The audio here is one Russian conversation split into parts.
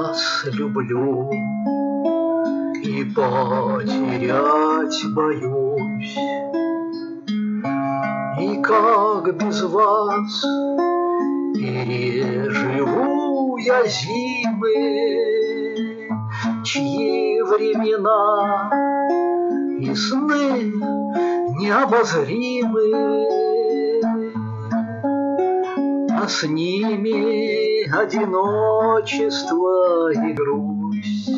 вас люблю и потерять боюсь. И как без вас переживу я зимы, чьи времена и сны необозримы, а с ними одиночество и грусть.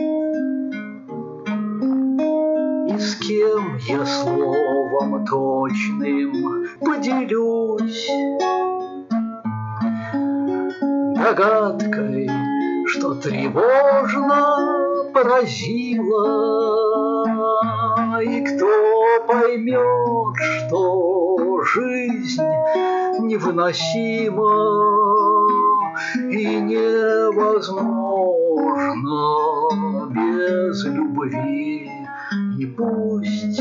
И с кем я словом точным поделюсь? Догадкой, что тревожно поразила, и кто поймет, что жизнь невыносима и невозможно без любви. И пусть,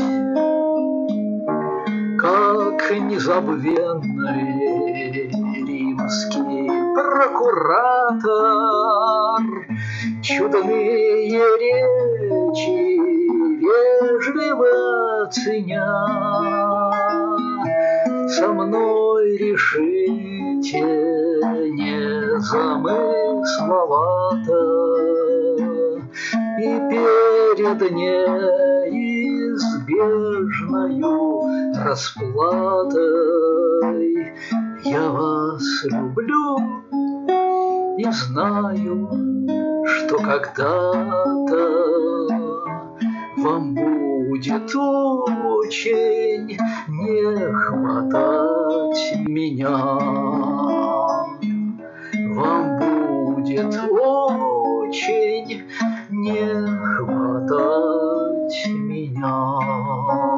как незабвенный римский прокуратор, чудные речи вежливо ценя, со мной решите незамысловато, и перед неизбежною расплатой я вас люблю и знаю, что когда-то вам будет очень не хватать меня. Вам будет очень не хватать меня.